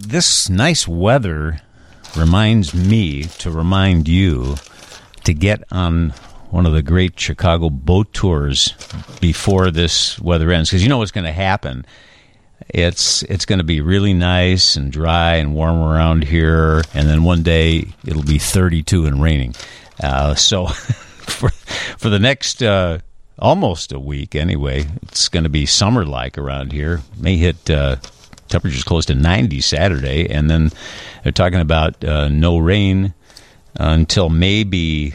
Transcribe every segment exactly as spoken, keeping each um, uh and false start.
this nice weather reminds me to remind you to get on one of the great Chicago boat tours before this weather ends, because you know what's going to happen. It's it's going to be really nice and dry and warm around here, and then one day it'll be thirty-two and raining. Uh, so for for the next uh, almost a week anyway, it's going to be summer-like around here. May hit uh, temperatures close to ninety Saturday, and then they're talking about uh, no rain until maybe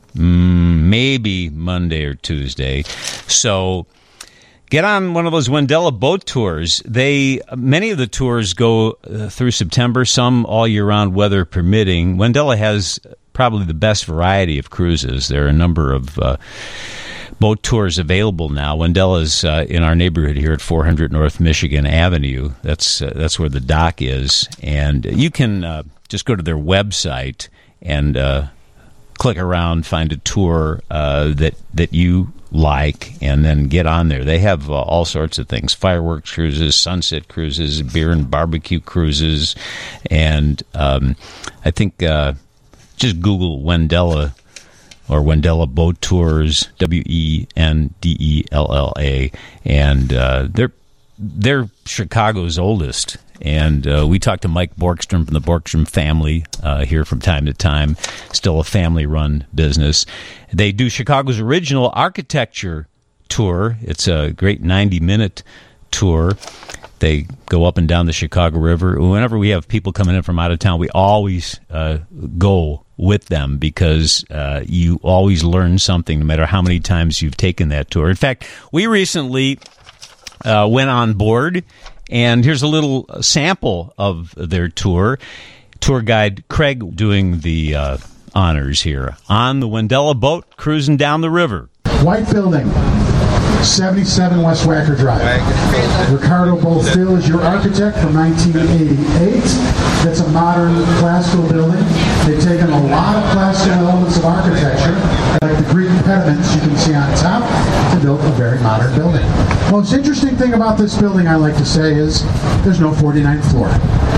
mm, maybe Monday or Tuesday. So get on one of those Wendella boat tours. They many of the tours go uh, through September, some all year round, weather permitting. Wendella has probably the best variety of cruises. There are a number of uh, boat tours available now. Wendella's uh, in our neighborhood here at four hundred North Michigan Avenue. That's uh, that's where the dock is, and you can uh, just go to their website and uh, click around, find a tour uh, that that you like, and then get on there. They have uh, all sorts of things: fireworks cruises, sunset cruises, beer and barbecue cruises, and um, I think uh, just Google Wendella or Wendella Boat Tours, W E N D E L L A, and uh, they're they're Chicago's oldest. And uh, we talked to Mike Borgstrom from the Borgstrom family uh, here from time to time. Still a family-run business. They do Chicago's original architecture tour. It's a great ninety-minute tour. They go up and down the Chicago River. Whenever we have people coming in from out of town, we always uh, go with them because uh, you always learn something no matter how many times you've taken that tour. In fact, we recently uh, went on board, and here's a little sample of their tour. Tour guide Craig doing the uh, honors here on the Wendella boat cruising down the river. White building, seventy-seven West Wacker Drive. Ricardo Bofill is your architect from nineteen eighty-eight. That's a modern classical building. They've taken a lot of classical elements of architecture, like the Greek pediments you can see on top, to build a very modern building. Most interesting thing about this building, I like to say, is there's no forty-ninth floor.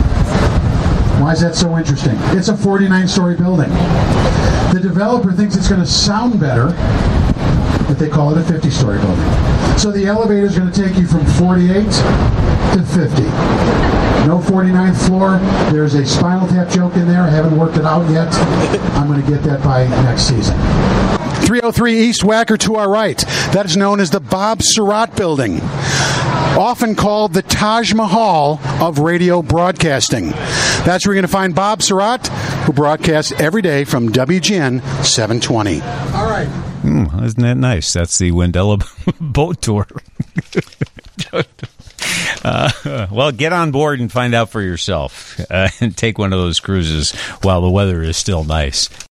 Why is that so interesting? It's a forty-nine story building. The developer thinks it's going to sound better, but they call it a fifty story building. So the elevator is going to take you from forty-eight to fifty. No forty-ninth floor. There's a Spinal Tap joke in there. I haven't worked it out yet. I'm going to get that by next season. three oh three East Wacker to our right. That is known as the Bob Surratt Building, often called the Taj Mahal of radio broadcasting. That's where you're going to find Bob Surratt, who broadcasts every day from W G N seven twenty. All right. Mm, isn't that nice? That's the Wendella boat tour. uh, well, get on board and find out for yourself, uh, and take one of those cruises while the weather is still nice.